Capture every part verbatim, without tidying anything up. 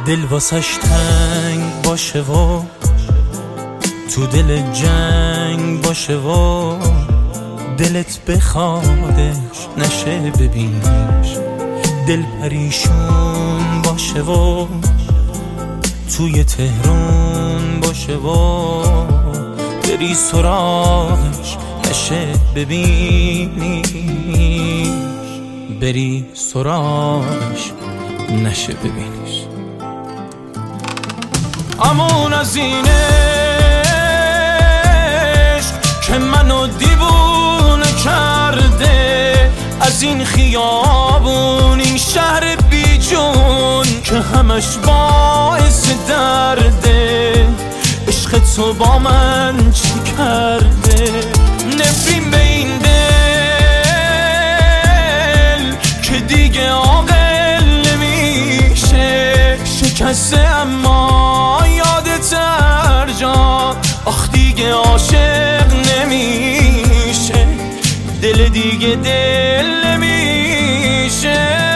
دل واسش تنگ باشه و تو دل جنگ باشه و دلت بخوادش نشه ببینش، دل پریشون باشه و توی تهرون باشه و بری سراغش نشه ببینیش، بری سراغش نشه ببینیش. امون از این عشق که منو دیوونه کرده، از این خیابون این شهر بی جون که همش باعث درده، عشق تو با من چی کرده؟ نفرین به این دل که دیگه عاقل نمیشه، شکسته اما یادت هر جا، آخ دیگه عاشق نمیشه، دل دیگه دل نمیشه.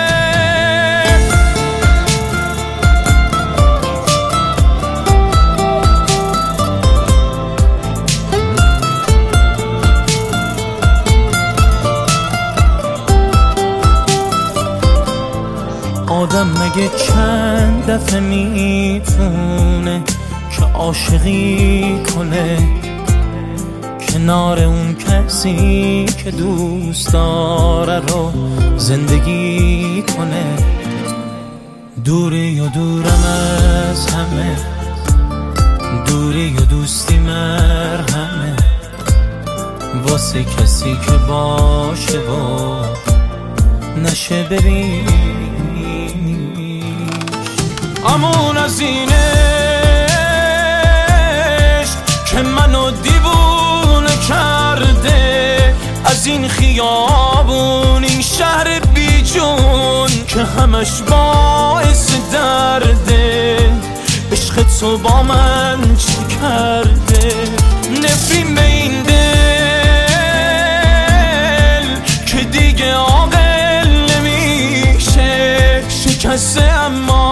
آدم مگه چند دفعه میتونه که عاشقی کنه کنار اون کسی که دوست داره رو زندگی کنه؟ دوری و دورم از همه، دوری و دوستی مرهمه واسه کسی که باشه و نشه ببین. امون از این عشق که منو دیوونه کرده، از این خیابون این شهر بی جون که همش باعث درده، عشق تو با من چی کرده؟ نفرین به این دل که دیگه عاقل نمیشه، شکسته اما